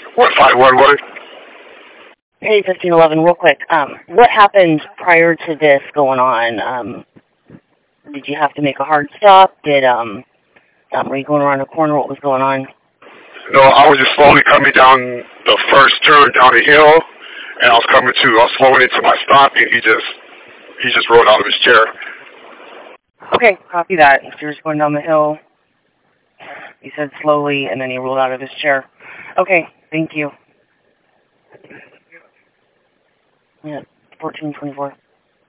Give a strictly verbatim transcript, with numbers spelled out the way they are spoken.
What five one what? Hey, fifteen eleven, real quick. Um, what happened prior to this going on? Um, did you have to make a hard stop? Did um, um, were you going around a corner? What was going on? No, I was just slowly coming down the first turn down the hill, and I was coming to, I was slowing into my stop, and he just, he just rolled out of his chair. Okay, copy that. If you're just going down the hill, you said slowly, and then he rolled out of his chair. Okay, thank you. Yeah, fourteen twenty-four.